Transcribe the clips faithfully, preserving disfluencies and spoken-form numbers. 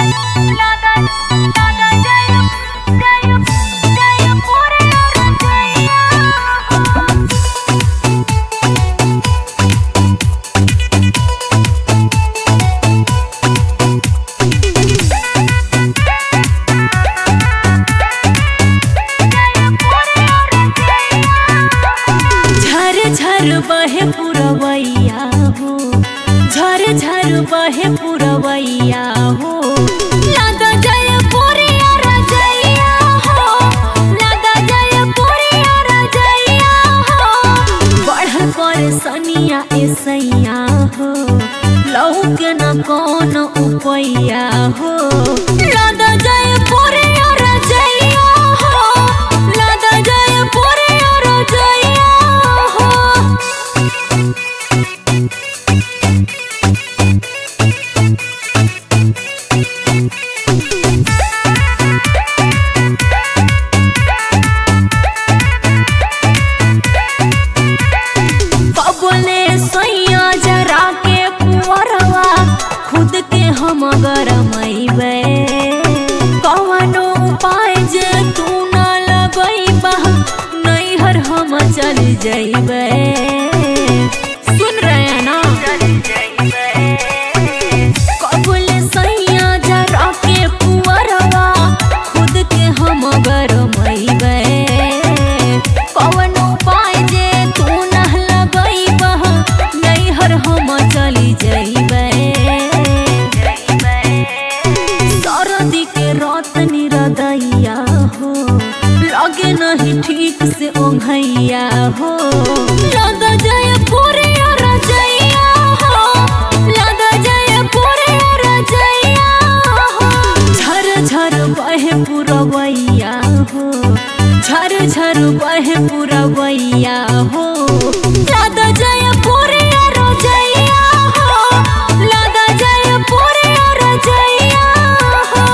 बहे पुरवैया हो, झर झर बहे पुरवैया हो, लादा जय पुरिया रजैया हो, लादा जय पुरिया रजैया हो, बढ़ल पर सनिया ऐसैया हो, लौके न कौन उपैया हो, लादा जय पुरिया रजैया हो, लादा जय पुरिया रजैया हो। खुद के हम गरमैबे कवनो उपाय जे तू न लगैबा नैहर हम चल जैबे। सुन रहे हैं ना, कबुल सैया जरा के पुअरवा खुद के हम गरमैबे कवनो उपाय जे तू न लगैबा नैहर हम चल जैबे। निरदैया हो, लगे नहीं ठीक से ओंघैया हो, लादा जय पुरिया रजैया हो, लादा जय पुरिया रजैया हो, झर झर बहे पुरवैया हो, झर झर बहे पुरवैया हो, लादा जय पुरिया रजैया हो, लादा जय पुरिया रजैया हो।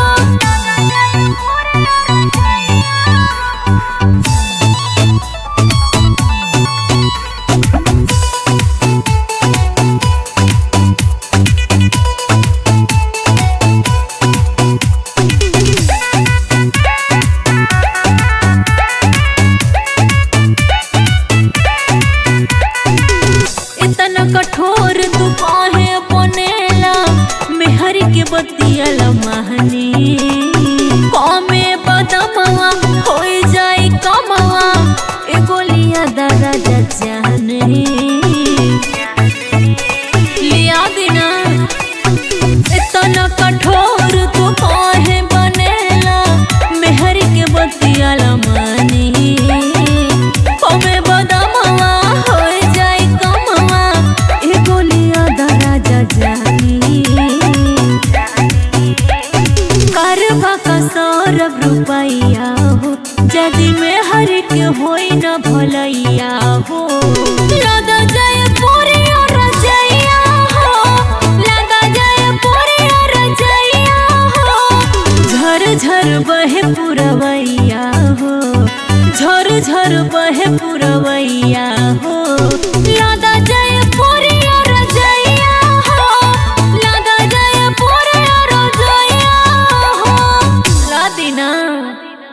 कठोर तू काहे बनेला मेहर के बतियल महनी कमे बदमवा हो जाई कमवा एगो लिया दादा जचहनी लिया बिना। इतना कठोर तू काहे बनेला मेहर के बतियल महनी कमे बदमवा हो जाई कमवा एगो लिया दादा जचहनी करवा का सौरभ रुपैया हो, जदि में हर के होई न भलैया हो, लादा जय पुरिया रजैया हो, लादा जय पुरिया रजैया हो, झर झर बहे पुरवैया हो, झर झर बहे पुरवैया हो, लादा